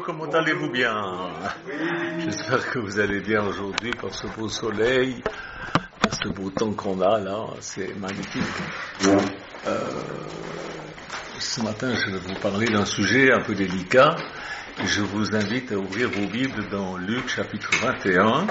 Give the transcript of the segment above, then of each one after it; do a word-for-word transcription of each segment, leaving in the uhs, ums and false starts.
comment allez-vous bien? J'espère que vous allez bien aujourd'hui par ce beau soleil, par ce beau temps qu'on a là, c'est magnifique. Euh, ce matin, je vais vous parler d'un sujet un peu délicat. Je vous invite à ouvrir vos Bibles dans Luc chapitre vingt et un.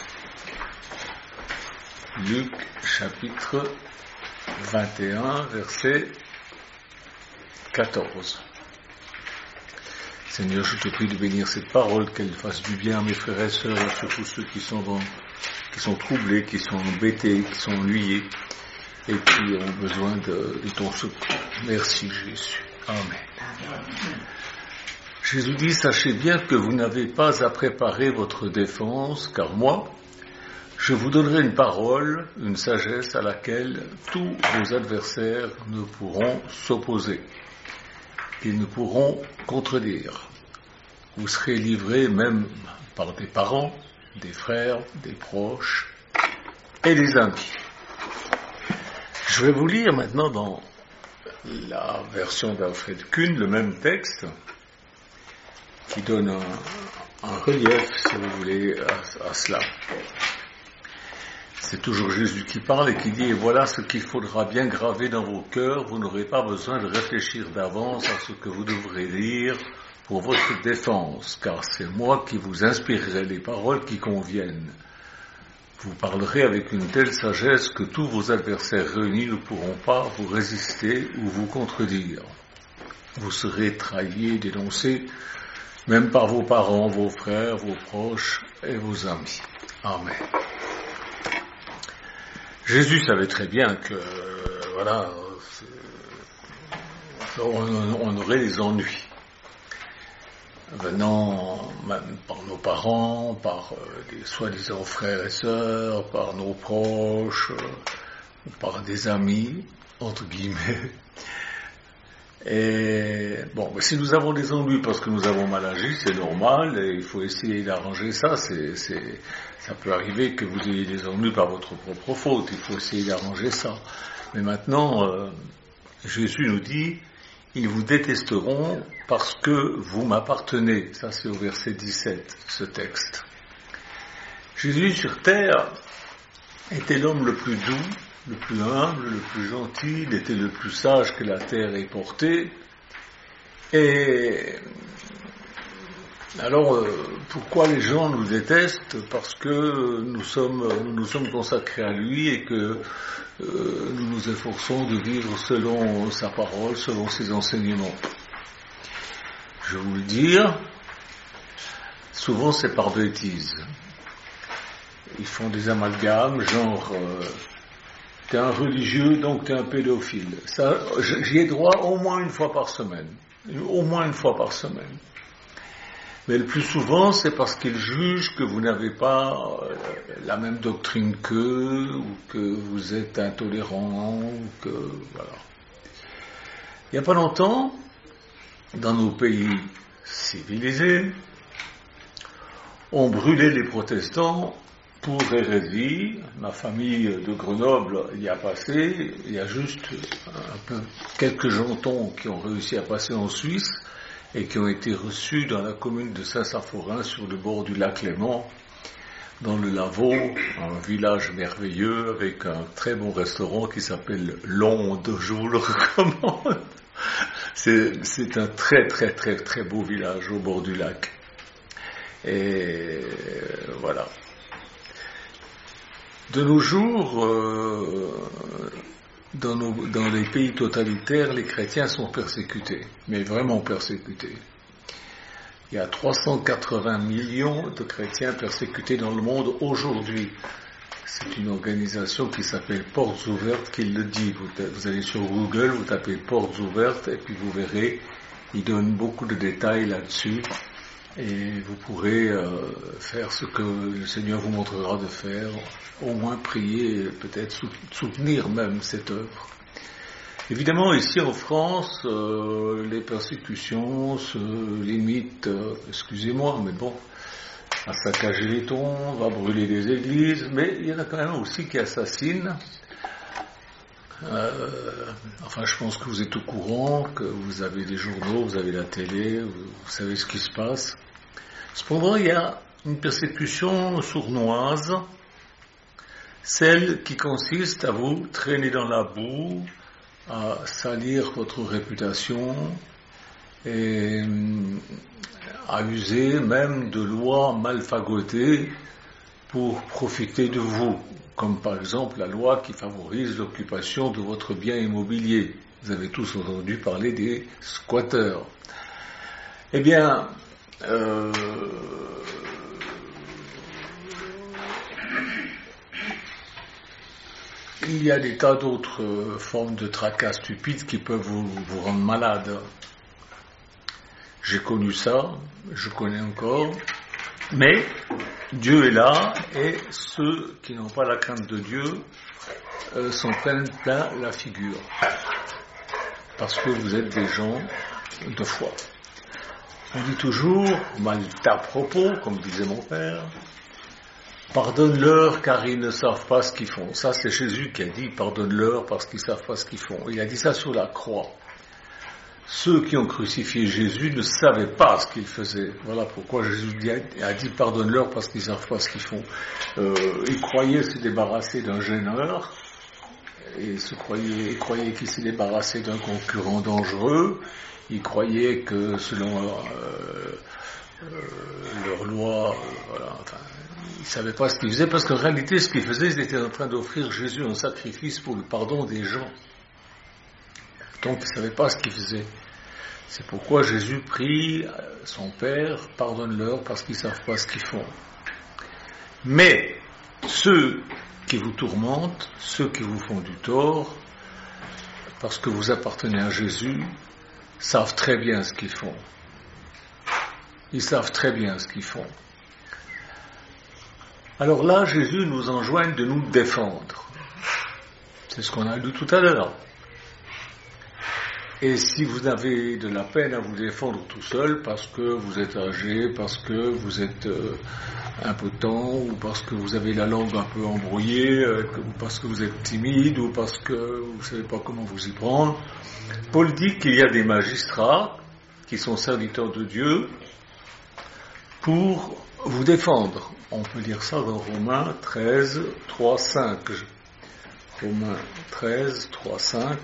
Luc chapitre vingt et un, verset quatorze. Seigneur, je te prie de bénir cette parole, qu'elle fasse du bien à mes frères et sœurs, et surtout ceux qui sont, dans, qui sont troublés, qui sont embêtés, qui sont ennuyés, et qui ont besoin de, de ton secours. Merci Jésus. Amen. Jésus dit, sachez bien que vous n'avez pas à préparer votre défense, car moi, je vous donnerai une parole, une sagesse à laquelle tous vos adversaires ne pourront s'opposer. Ils ne pourront contredire. Vous serez livrés même par des parents, des frères, des proches et des amis. Je vais vous lire maintenant dans la version d'Alfred Kuhn, le même texte, qui donne un, un relief, si vous voulez, à, à cela. C'est toujours Jésus qui parle et qui dit « Et voilà ce qu'il faudra bien graver dans vos cœurs, vous n'aurez pas besoin de réfléchir d'avance à ce que vous devrez dire pour votre défense, car c'est moi qui vous inspirerai les paroles qui conviennent. Vous parlerez avec une telle sagesse que tous vos adversaires réunis ne pourront pas vous résister ou vous contredire. Vous serez trahis et dénoncés, même par vos parents, vos frères, vos proches et vos amis. Amen. » Jésus savait très bien que, euh, voilà, on, on aurait des ennuis, venant même par nos parents, par euh, des soi-disant frères et sœurs, par nos proches, euh, par des amis, entre guillemets. Et bon, si nous avons des ennuis parce que nous avons mal agi, c'est normal, et il faut essayer d'arranger ça. C'est, c'est, ça peut arriver que vous ayez des ennuis par votre propre faute, il faut essayer d'arranger ça. Mais maintenant, euh, Jésus nous dit, ils vous détesteront parce que vous m'appartenez. Ça, c'est au verset dix-sept, ce texte. Jésus sur terre était l'homme le plus doux, le plus humble, le plus gentil, il était le plus sage que la terre ait porté. Et alors, euh, pourquoi les gens nous détestent? Parce que nous sommes, nous nous sommes consacrés à lui et que euh, nous nous efforçons de vivre selon sa parole, selon ses enseignements. Je vais vous le dire, souvent c'est par bêtise. Ils font des amalgames, genre... Euh, t'es un religieux, donc t'es un pédophile. Ça, j'y ai droit au moins une fois par semaine. Au moins une fois par semaine. Mais le plus souvent, c'est parce qu'ils jugent que vous n'avez pas euh, la même doctrine qu'eux, ou que vous êtes intolérant, ou que, voilà. Il n'y a pas longtemps, dans nos pays civilisés, on brûlait les protestants pour hérésie. Ma famille de Grenoble y a passé. Il y a juste un peu quelques jantons qui ont réussi à passer en Suisse et qui ont été reçus dans la commune de Saint-Symphorien sur le bord du lac Léman, dans le Lavaux, un village merveilleux avec un très bon restaurant qui s'appelle L'Onde. Je vous le recommande. C'est, c'est un très très très très beau village au bord du lac. Et voilà. De nos jours, euh, dans, nos, dans les pays totalitaires, les chrétiens sont persécutés, mais vraiment persécutés. Il y a trois cent quatre-vingts millions de chrétiens persécutés dans le monde aujourd'hui. C'est une organisation qui s'appelle Portes Ouvertes qui le dit. Vous, vous allez sur Google, vous tapez Portes Ouvertes et puis vous verrez, il donne beaucoup de détails là-dessus. Et vous pourrez euh, faire ce que le Seigneur vous montrera de faire, au moins prier, peut-être soutenir même cette œuvre. Évidemment, ici en France, euh, les persécutions se limitent, euh, excusez-moi, mais bon, à saccager les tombes, à brûler des églises, mais il y en a quand même aussi qui assassinent. Euh, enfin, je pense que vous êtes au courant, que vous avez des journaux, vous avez la télé, vous, vous savez ce qui se passe. Cependant, il y a une persécution sournoise, celle qui consiste à vous traîner dans la boue, à salir votre réputation et à user même de lois mal fagotées pour profiter de vous, comme par exemple la loi qui favorise l'occupation de votre bien immobilier. Vous avez tous entendu parler des squatteurs. Eh bien, euh, il y a des tas d'autres formes de tracas stupides qui peuvent vous, vous rendre malade. J'ai connu ça, je connais encore, mais Dieu est là et ceux qui n'ont pas la crainte de Dieu euh, s'en prennent plein la figure. Parce que vous êtes des gens de foi. On dit toujours, mal à propos, comme disait mon père, pardonne-leur car ils ne savent pas ce qu'ils font. Ça, c'est Jésus qui a dit, pardonne-leur parce qu'ils ne savent pas ce qu'ils font. Il a dit ça sur la croix. Ceux qui ont crucifié Jésus ne savaient pas ce qu'ils faisaient. Voilà pourquoi Jésus a dit, pardonne-leur parce qu'ils ne savent pas ce qu'ils font. Euh, ils croyaient se débarrasser d'un gêneur, et se croyaient, ils croyaient qu'ils s'est débarrassé d'un concurrent dangereux, ils croyaient que selon leur, euh, euh, leur loi, euh, voilà, enfin, ils ne savaient pas ce qu'ils faisaient, parce qu'en réalité, ce qu'ils faisaient, ils étaient en train d'offrir Jésus un sacrifice pour le pardon des gens. Donc, ils ne savaient pas ce qu'ils faisaient. C'est pourquoi Jésus prie son Père, pardonne-leur parce qu'ils ne savent pas ce qu'ils font. Mais, ceux qui vous tourmentent, ceux qui vous font du tort, parce que vous appartenez à Jésus, savent très bien ce qu'ils font. Ils savent très bien ce qu'ils font. Alors là, Jésus nous enjoint de nous défendre. C'est ce qu'on a lu tout à l'heure. Et si vous avez de la peine à vous défendre tout seul, parce que vous êtes âgé, parce que vous êtes euh, impotent, ou parce que vous avez la langue un peu embrouillée, euh, ou parce que vous êtes timide, ou parce que vous ne savez pas comment vous y prendre, Paul dit qu'il y a des magistrats qui sont serviteurs de Dieu pour vous défendre. On peut lire ça dans Romains treize, trois, cinq. Romains treize, trois, cinq.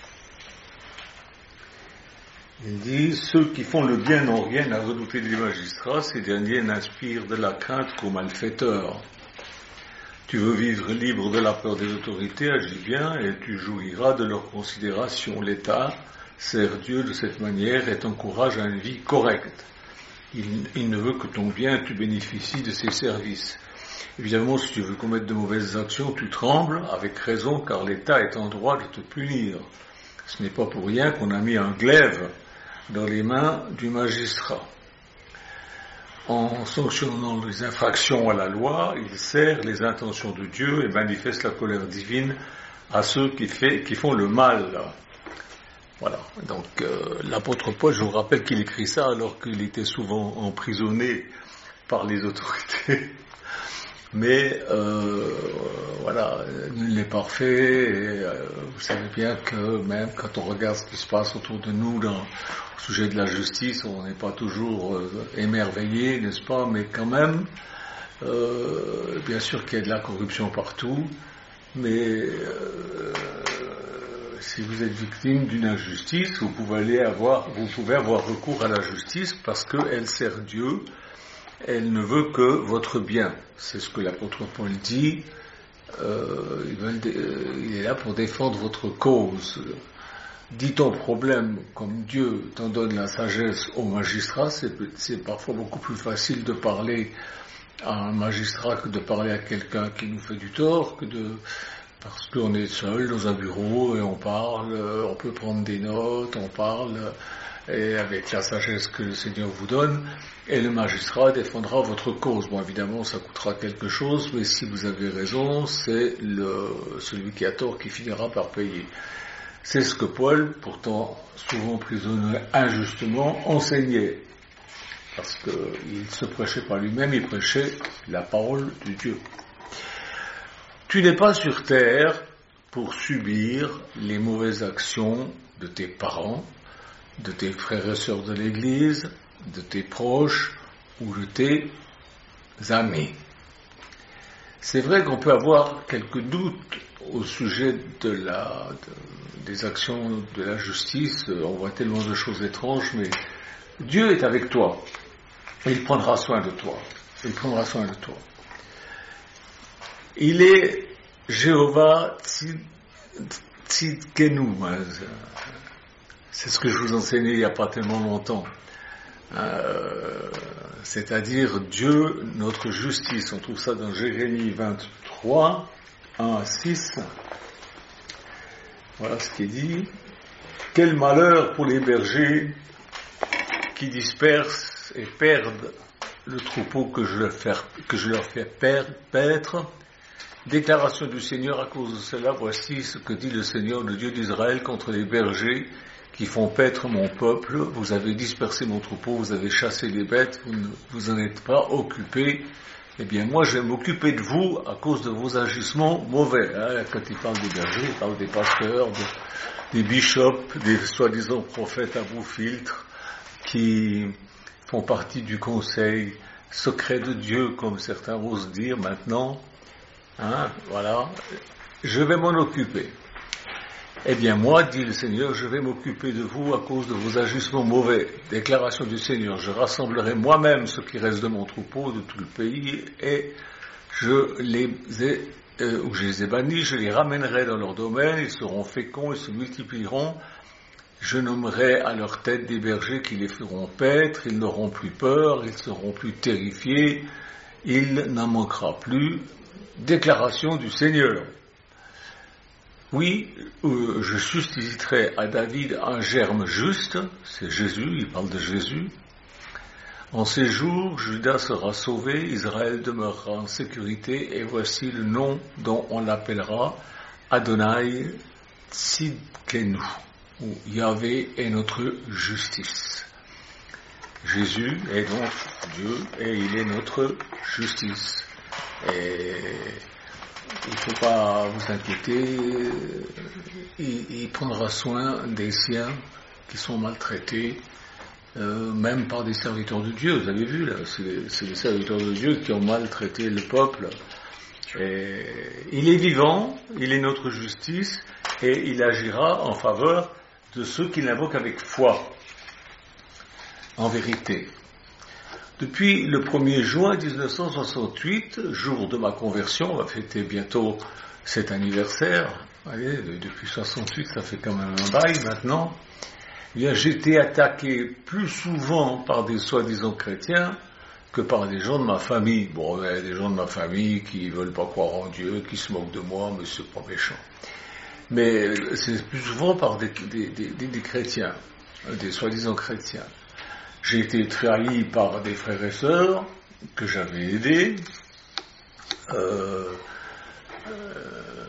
Il dit, ceux qui font le bien n'ont rien à redouter des magistrats, ces derniers n'inspirent de la crainte qu'aux malfaiteurs. Tu veux vivre libre de la peur des autorités, agis bien et tu jouiras de leur considération. L'État sert Dieu de cette manière et t'encourage à une vie correcte. Il, il ne veut que ton bien, tu bénéficies de ses services. Évidemment, si tu veux commettre de mauvaises actions, tu trembles, avec raison, car l'État est en droit de te punir. Ce n'est pas pour rien qu'on a mis un glaive dans les mains du magistrat. En sanctionnant les infractions à la loi, il sert les intentions de Dieu et manifeste la colère divine à ceux qui, fait, qui font le mal. Voilà. Donc, euh, l'apôtre Paul, je vous rappelle qu'il écrit ça alors qu'il était souvent emprisonné par les autorités. Mais euh, voilà, nul n'est parfait. Et, euh, vous savez bien que même quand on regarde ce qui se passe autour de nous dans, au sujet de la justice, on n'est pas toujours euh, émerveillé, n'est-ce pas? Mais quand même, euh, bien sûr qu'il y a de la corruption partout, mais euh, si vous êtes victime d'une injustice, vous pouvez aller avoir, vous pouvez avoir recours à la justice parce qu'elle sert Dieu. Elle ne veut que votre bien. C'est ce que l'apôtre Paul dit. Euh, il est là pour défendre votre cause. Dis ton problème comme Dieu t'en donne la sagesse au magistrat. C'est, c'est parfois beaucoup plus facile de parler à un magistrat que de parler à quelqu'un qui nous fait du tort, que de, parce qu'on est seul dans un bureau et on parle, on peut prendre des notes, on parle, et avec la sagesse que le Seigneur vous donne, et le magistrat défendra votre cause. Bon, évidemment, ça coûtera quelque chose, mais si vous avez raison, c'est le, celui qui a tort qui finira par payer. C'est ce que Paul, pourtant souvent prisonnier injustement, enseignait. Parce qu'il ne se prêchait pas lui-même, il prêchait la parole de Dieu. Tu n'es pas sur terre pour subir les mauvaises actions de tes parents, de tes frères et sœurs de l'Église, de tes proches où je t'ai amené. C'est vrai qu'on peut avoir quelques doutes au sujet de la, de, des actions de la justice. On voit tellement de choses étranges, mais Dieu est avec toi. Et il prendra soin de toi. Il prendra soin de toi. Il est Jéhovah Tzidkenu. C'est ce que je vous enseignais il n'y a pas tellement longtemps. Euh, c'est-à-dire Dieu, notre justice. On trouve ça dans Jérémie vingt-trois, un à six. Voilà ce qui est dit. Quel malheur pour les bergers qui dispersent et perdent le troupeau que je leur fais, que je leur fais paître. Déclaration du Seigneur, à cause de cela, voici ce que dit le Seigneur, le Dieu d'Israël, contre les bergers qui font paître mon peuple. Vous avez dispersé mon troupeau, vous avez chassé les bêtes, vous ne vous en êtes pas occupés. Eh bien, moi, je vais m'occuper de vous à cause de vos agissements mauvais. Hein, quand il parle des bergers, il parle des pasteurs, de, des bishops, des soi-disant prophètes à bout filtre, qui font partie du conseil secret de Dieu, comme certains osent dire maintenant. Hein, voilà. Je vais m'en occuper. Eh bien, moi, dit le Seigneur, je vais m'occuper de vous à cause de vos agissements mauvais. Déclaration du Seigneur, je rassemblerai moi-même ce qui reste de mon troupeau, de tout le pays, et je les ai, euh, ou je les ai bannis, je les ramènerai dans leur domaine, ils seront féconds, ils se multiplieront. Je nommerai à leur tête des bergers qui les feront paître, ils n'auront plus peur, ils seront plus terrifiés, il n'en manquera plus. Déclaration du Seigneur. Oui, euh, je susciterai à David un germe juste, c'est Jésus, il parle de Jésus. En ces jours, Juda sera sauvé, Israël demeurera en sécurité, et voici le nom dont on l'appellera Adonai Tzidkenu, où Yahvé est notre justice. Jésus est donc Dieu, et il est notre justice. Et il ne faut pas vous inquiéter, il, il prendra soin des siens qui sont maltraités, euh, même par des serviteurs de Dieu. Vous avez vu là, c'est, c'est les serviteurs de Dieu qui ont maltraité le peuple. Et il est vivant, il est notre justice, et il agira en faveur de ceux qui l'invoquent avec foi, en vérité. Depuis le premier juin dix-neuf cent soixante-huit, jour de ma conversion, on va fêter bientôt cet anniversaire, allez, depuis soixante-huit, ça fait quand même un bail maintenant, eh bien, j'ai été attaqué plus souvent par des soi-disant chrétiens que par des gens de ma famille. Bon, il y a des gens de ma famille qui ne veulent pas croire en Dieu, qui se moquent de moi, mais c'est pas méchant. Mais c'est plus souvent par des, des, des, des chrétiens, des soi-disant chrétiens. J'ai été trahi par des frères et sœurs que j'avais aidés. Euh, euh,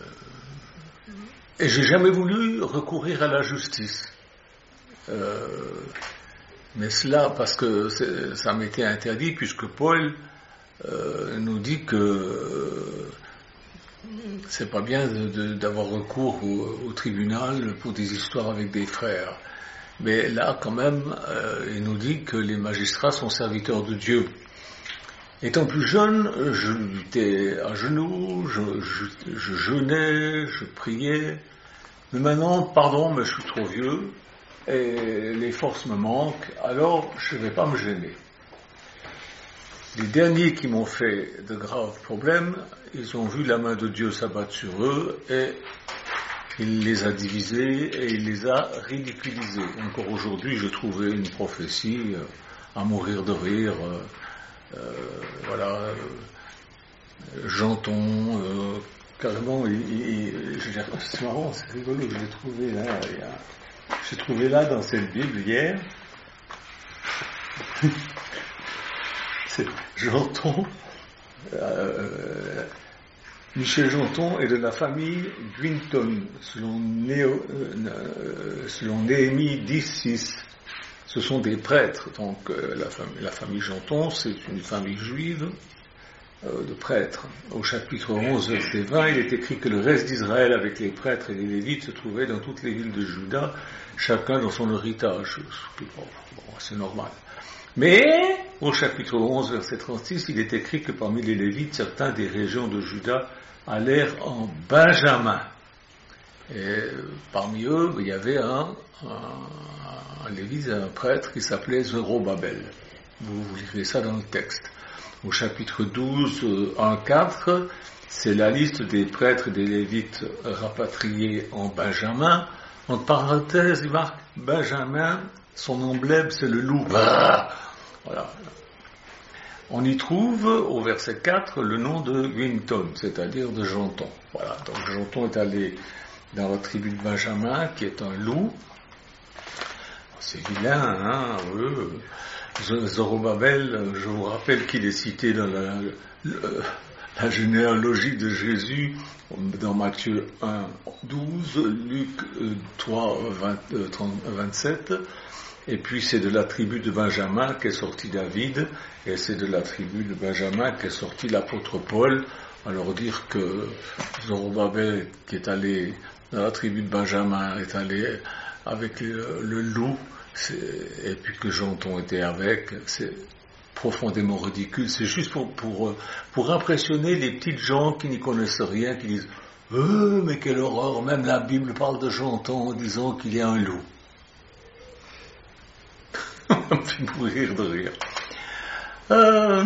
et j'ai jamais voulu recourir à la justice. Euh, mais cela parce que ça m'était interdit, puisque Paul euh, nous dit que euh, c'est pas bien de, de, d'avoir recours au, au tribunal pour des histoires avec des frères. Mais là, quand même, euh, il nous dit que les magistrats sont serviteurs de Dieu. Étant plus jeune, je j'étais à genoux, je, je, je jeûnais, je priais. Mais maintenant, pardon, mais je suis trop vieux et les forces me manquent, alors je ne vais pas me gêner. Les derniers qui m'ont fait de graves problèmes, ils ont vu la main de Dieu s'abattre sur eux et il les a divisés et il les a ridiculisés. Encore aujourd'hui, je trouvais une prophétie euh, à mourir de rire. Euh, euh, voilà, euh, Janton, euh, carrément, il, il, je dirais, c'est marrant, c'est rigolo, je l'ai trouvé là. Il y a, j'ai trouvé là dans cette Bible hier. C'est Janton. Euh, Michel Janton est de la famille Gwynton, selon, Néo, euh, selon Néhémie dix six. Ce sont des prêtres, donc euh, la, famille, la famille Janton, c'est une famille juive euh, de prêtres. Au chapitre onze, verset vingt, il est écrit que le reste d'Israël, avec les prêtres et les Lévites, se trouvait dans toutes les villes de Juda, chacun dans son héritage. Bon, bon, c'est normal. Mais, au chapitre onze, verset trente-six, il est écrit que parmi les Lévites, certains des régions de Juda allèrent en Benjamin. Et parmi eux, il y avait un, un, un Lévite, un prêtre qui s'appelait Zorobabel. Vous, vous lirez ça dans le texte. Au chapitre douze, un quatre, c'est la liste des prêtres et des Lévites rapatriés en Benjamin. Entre parenthèses, il marque Benjamin, son emblème c'est le loup. Voilà. On y trouve au verset quatre le nom de Winton, c'est-à-dire de Janton. Voilà. Donc Janton est allé dans la tribu de Benjamin, qui est un loup. C'est vilain, hein, eux. Zorobabel, je vous rappelle qu'il est cité dans la, la, la généalogie de Jésus, dans Matthieu un, douze, Luc trois, vingt, trente, vingt-sept, et puis c'est de la tribu de Benjamin qu'est sorti David, et c'est de la tribu de Benjamin qu'est sorti l'apôtre Paul. Alors dire que Zorobabel, qui est allé dans la tribu de Benjamin, est allé avec le, le loup, c'est, et puis que Janton était avec, c'est profondément ridicule. C'est juste pour, pour, pour impressionner les petites gens qui n'y connaissent rien, qui disent « Euh, mais quelle horreur, même la Bible parle de Janton en disant qu'il y a un loup. » Ça me fait mourir de rire. Euh,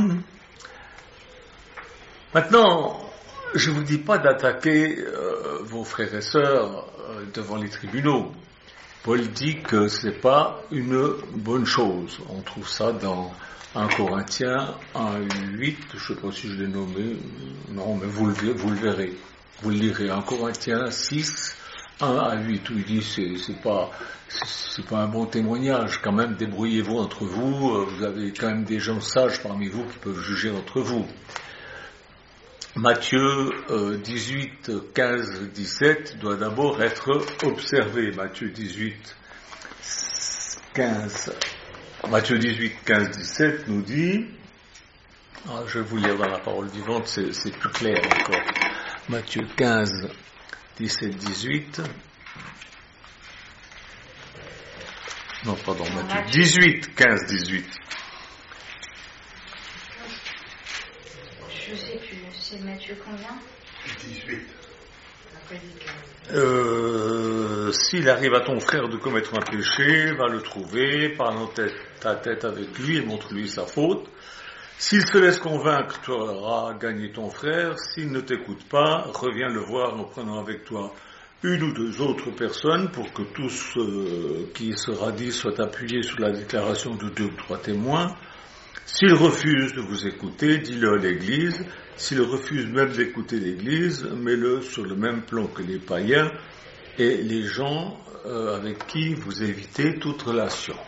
maintenant, je ne vous dis pas d'attaquer euh, vos frères et sœurs euh, devant les tribunaux. Paul dit que ce n'est pas une bonne chose. On trouve ça dans un Corinthiens un huit, je ne sais pas si je l'ai nommé, non, mais vous le, vous le verrez. Vous le lirez. un Corinthiens six, un à huit, où il dit c'est, c'est pas, c'est pas un bon témoignage. Quand même, débrouillez-vous entre vous. Vous avez quand même des gens sages parmi vous qui peuvent juger entre vous. Matthieu euh, dix-huit, quinze, dix-sept doit d'abord être observé. Matthieu dix-huit, quinze, Matthieu dix-huit, quinze, dix-sept nous dit, ah, je vais vous lire dans la parole vivante, c'est, c'est plus clair encore. Matthieu quinze, dix-sept, dix-huit. Non, pardon, Matthieu dix-huit, quinze, dix-huit. Je sais plus, c'est Matthieu combien ? dix-huit. Euh, s'il arrive à ton frère de commettre un péché, va le trouver, parle en tête à tête avec lui et montre-lui sa faute. S'il se laisse convaincre, tu auras gagné ton frère. S'il ne t'écoute pas, reviens le voir en prenant avec toi une ou deux autres personnes pour que tout ce qui sera dit soit appuyé sur la déclaration de deux ou trois témoins. S'il refuse de vous écouter, dis-le à l'Église. S'il refuse même d'écouter l'Église, mets-le sur le même plan que les païens et les gens euh, avec qui vous évitez toute relation.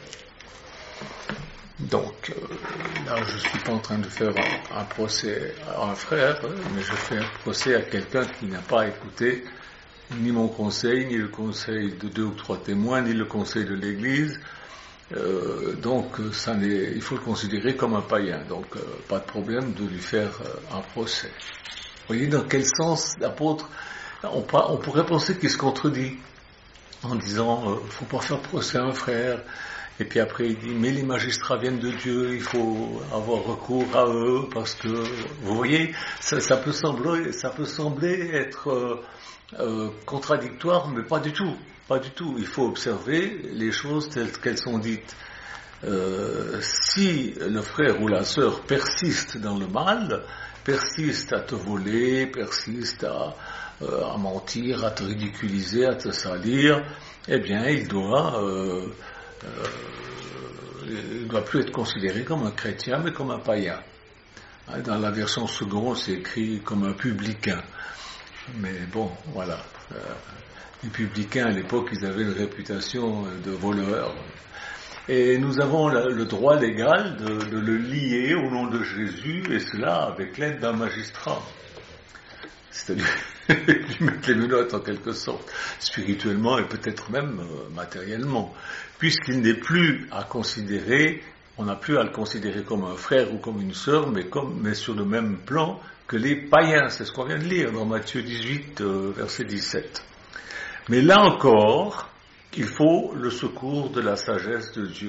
Donc, euh, là, je ne suis pas en train de faire un, un procès à un frère, mais je fais un procès à quelqu'un qui n'a pas écouté ni mon conseil, ni le conseil de deux ou trois témoins, ni le conseil de l'Église. Euh, donc ça n'est, il faut le considérer comme un païen, donc euh, pas de problème de lui faire euh, un procès. Vous voyez dans quel sens l'apôtre, on, on pourrait penser qu'il se contredit en disant euh, faut pas faire procès à un frère, et puis après il dit mais les magistrats viennent de Dieu, il faut avoir recours à eux parce que vous voyez ça, ça peut sembler ça peut sembler être euh, euh, contradictoire, mais pas du tout. Pas du tout. Il faut observer les choses telles qu'elles sont dites. Euh, si le frère ou la sœur persiste dans le mal, persiste à te voler, persiste à, euh, à mentir, à te ridiculiser, à te salir, eh bien, il doit, euh, euh, il doit plus être considéré comme un chrétien, mais comme un païen. Dans la version seconde, c'est écrit comme un publicain. Mais bon, voilà. Euh, Les publicains, à l'époque, ils avaient une réputation de voleurs. Et nous avons le droit légal de, de le lier au nom de Jésus, et cela avec l'aide d'un magistrat. C'est-à-dire lui mettre les menottes en quelque sorte, spirituellement et peut-être même euh, matériellement, puisqu'il n'est plus à considérer On n'a plus à le considérer comme un frère ou comme une sœur, mais, comme, mais sur le même plan que les païens. C'est ce qu'on vient de lire dans Matthieu dix-huit, euh, verset dix-sept. Mais là encore, il faut le secours de la sagesse de Dieu.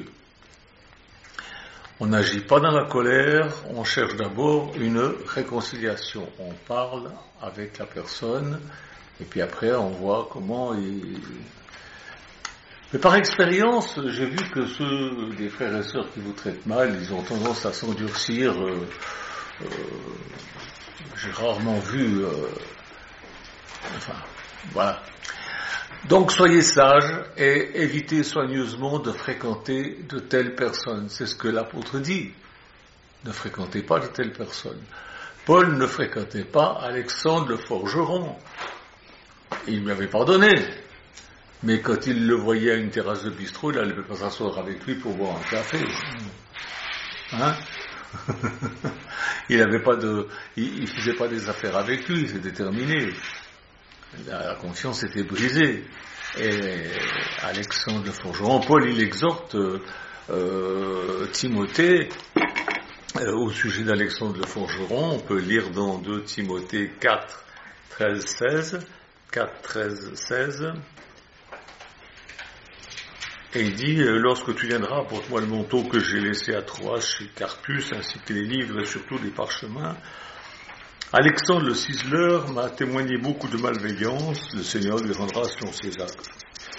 On n'agit pas dans la colère, on cherche d'abord une réconciliation. On parle avec la personne, et puis après on voit comment il... Mais par expérience, j'ai vu que ceux des frères et sœurs qui vous traitent mal, ils ont tendance à s'endurcir. Euh, euh, j'ai rarement vu... Euh, enfin, voilà. Donc soyez sages et évitez soigneusement de fréquenter de telles personnes. C'est ce que l'apôtre dit. Ne fréquentez pas de telles personnes. Paul ne fréquentait pas Alexandre le forgeron. Il lui avait pardonné. Mais quand il le voyait à une terrasse de bistrot, il n'allait pas s'asseoir avec lui pour boire un café. Hein? Il n'avait pas de, il, il faisait pas des affaires avec lui, c'était terminé. La, la confiance était brisée. Et Alexandre le forgeron, Paul, il exhorte euh, euh, Timothée euh, au sujet d'Alexandre le forgeron. On peut lire dans deux Timothée quatre, treize, seize. quatre, treize, seize. Et il dit, euh, lorsque tu viendras, apporte-moi le manteau que j'ai laissé à Troas chez Carpus, ainsi que les livres et surtout les parchemins. Alexandre le ciseleur m'a témoigné beaucoup de malveillance, le Seigneur lui rendra selon ses actes.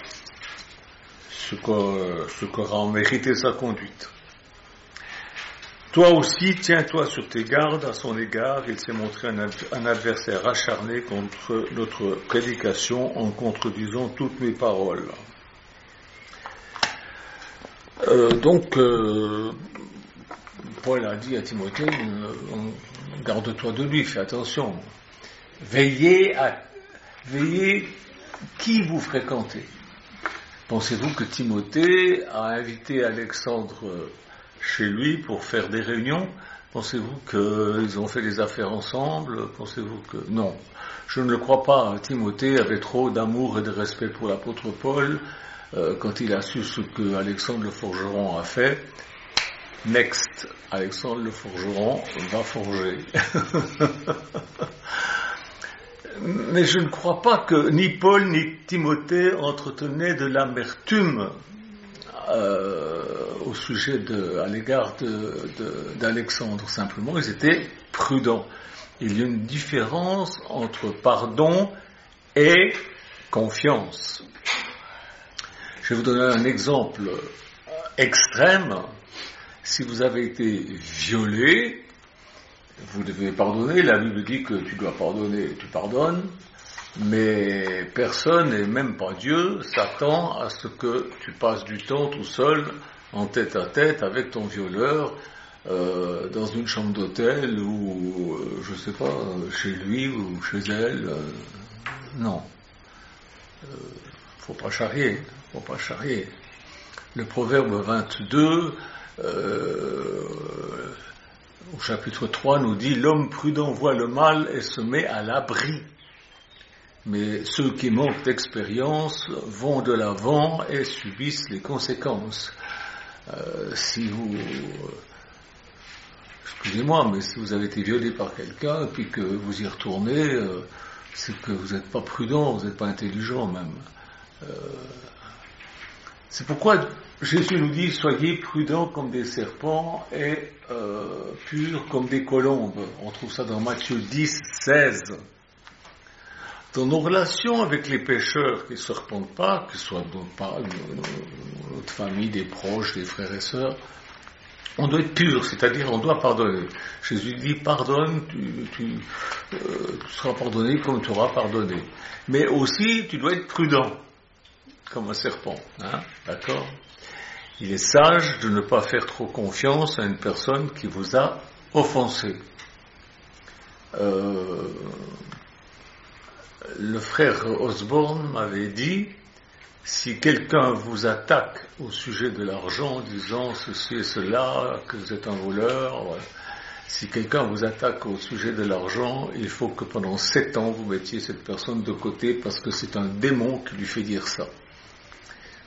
Ce qu'aura, ce qu'aura mérité sa conduite. Toi aussi, tiens-toi sur tes gardes à son égard, il s'est montré un, un adversaire acharné contre notre prédication en contredisant toutes mes paroles. Euh, donc, euh, Paul a dit à Timothée, euh, garde-toi de lui, fais attention. Veillez à, veillez qui vous fréquentez. Pensez-vous que Timothée a invité Alexandre chez lui pour faire des réunions? Pensez-vous qu'ils ont fait des affaires ensemble? Pensez-vous que... Non, je ne le crois pas. Timothée avait trop d'amour et de respect pour l'apôtre Paul. Euh, quand il a su ce que Alexandre le forgeron a fait, next, Alexandre le forgeron va forger. Mais je ne crois pas que ni Paul ni Timothée entretenaient de l'amertume euh, au sujet de, à l'égard de, de, d'Alexandre. Simplement, ils étaient prudents. Il y a une différence entre pardon et confiance. Je vais vous donner un exemple extrême. Si vous avez été violé, vous devez pardonner. La Bible dit que tu dois pardonner, tu pardonnes. Mais personne, et même pas Dieu, s'attend à ce que tu passes du temps tout seul, en tête à tête, avec ton violeur, euh, dans une chambre d'hôtel, ou, euh, je sais pas, chez lui ou chez elle. Euh, non. Euh, faut pas charrier. Faut pas charrier. Le proverbe vingt-deux, euh, au chapitre trois, nous dit « L'homme prudent voit le mal et se met à l'abri. Mais ceux qui manquent d'expérience vont de l'avant et subissent les conséquences. Euh, » Si vous... Excusez-moi, mais si vous avez été violé par quelqu'un et puis que vous y retournez, euh, c'est que vous n'êtes pas prudent, vous n'êtes pas intelligent même. Euh, C'est pourquoi Jésus nous dit « Soyez prudents comme des serpents et euh, purs comme des colombes ». On trouve ça dans Matthieu dix, seize. Dans nos relations avec les pécheurs qui ne se repentent pas, que ce soit notre famille, des proches, des frères et sœurs, on doit être pur, c'est-à-dire on doit pardonner. Jésus dit « Pardonne, tu, tu, euh, tu seras pardonné comme tu auras pardonné ». Mais aussi, tu dois être prudent. Comme un serpent, hein, d'accord? Il est sage de ne pas faire trop confiance à une personne qui vous a offensé. Euh, le frère Osborne m'avait dit, si quelqu'un vous attaque au sujet de l'argent en disant ceci et cela, que vous êtes un voleur, ouais. Si quelqu'un vous attaque au sujet de l'argent, il faut que pendant sept ans vous mettiez cette personne de côté parce que c'est un démon qui lui fait dire ça.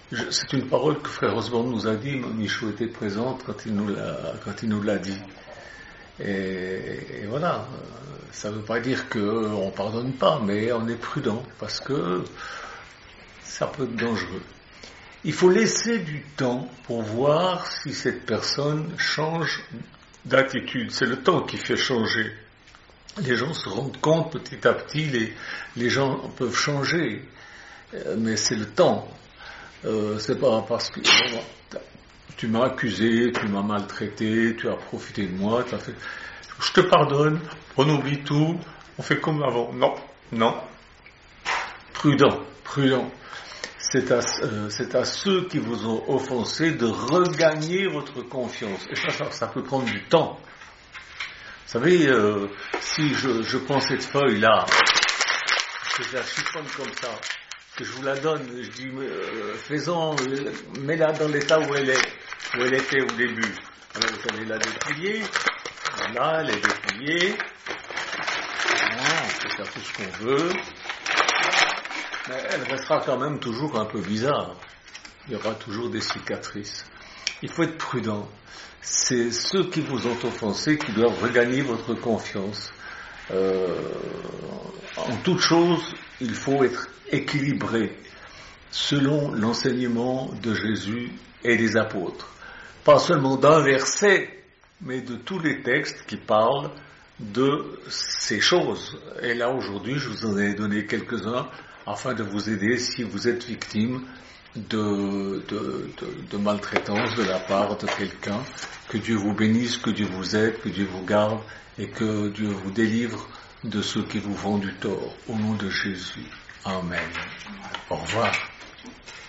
je, c'est une parole que Frère Osborne nous a dit, Michou était présente quand il nous l'a, quand il nous l'a dit. Et, et voilà, ça ne veut pas dire qu'on ne pardonne pas, mais on est prudent, parce que ça peut être dangereux. Il faut laisser du temps pour voir si cette personne change d'attitude. C'est le temps qui fait changer. Les gens se rendent compte petit à petit, les, les gens peuvent changer, mais c'est le temps. Euh, c'est pas parce que bon, tu m'as accusé, tu m'as maltraité, tu as profité de moi, tu as fait... je te pardonne, on oublie tout, on fait comme avant. Non, non. Prudent, prudent. C'est à, euh, c'est à ceux qui vous ont offensé de regagner votre confiance. Et ça, ça, ça peut prendre du temps. Vous savez, euh, si je, je prends cette feuille-là, que je la chiffonne comme ça, que je vous la donne, je dis, euh, fais-en, euh, mets-la dans l'état où elle est, où elle était au début. Alors vous allez la déplier, voilà, elle est dépliée, voilà, on peut faire tout ce qu'on veut, mais elle restera quand même toujours un peu bizarre. Il y aura toujours des cicatrices. Il faut être prudent. C'est ceux qui vous ont offensé qui doivent regagner votre confiance. Euh, en toute chose, il faut être équilibré selon l'enseignement de Jésus et des apôtres. Pas seulement d'un verset, mais de tous les textes qui parlent de ces choses. Et là, aujourd'hui, je vous en ai donné quelques-uns afin de vous aider si vous êtes victime de, de, de, de maltraitance de la part de quelqu'un. Que Dieu vous bénisse, que Dieu vous aide, que Dieu vous garde et que Dieu vous délivre de ceux qui vous font du tort. Au nom de Jésus. Amen. Au revoir.